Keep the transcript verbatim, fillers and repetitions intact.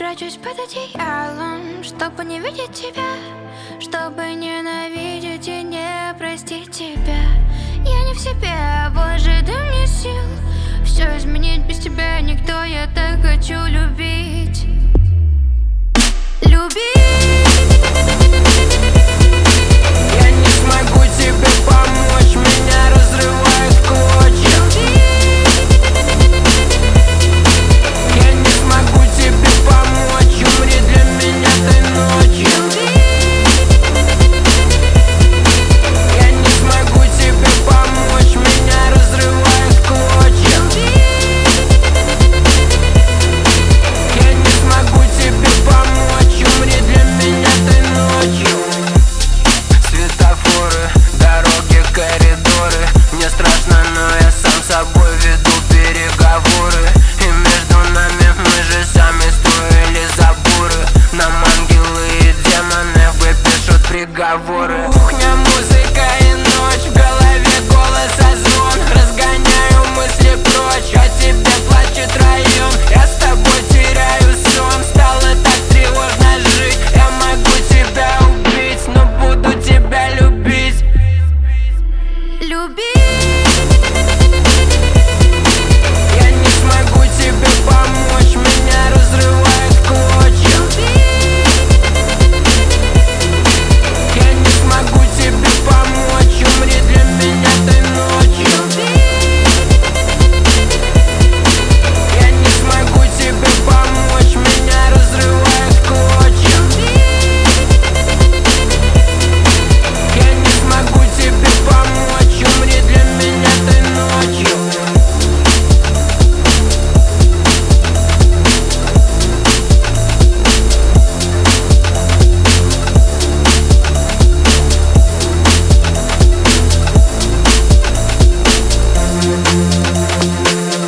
прячусь под одеялом, чтобы не видеть тебя, чтобы ненавидеть и не простить тебя. Я не в себе, боже, дай мне сил все изменить без тебя.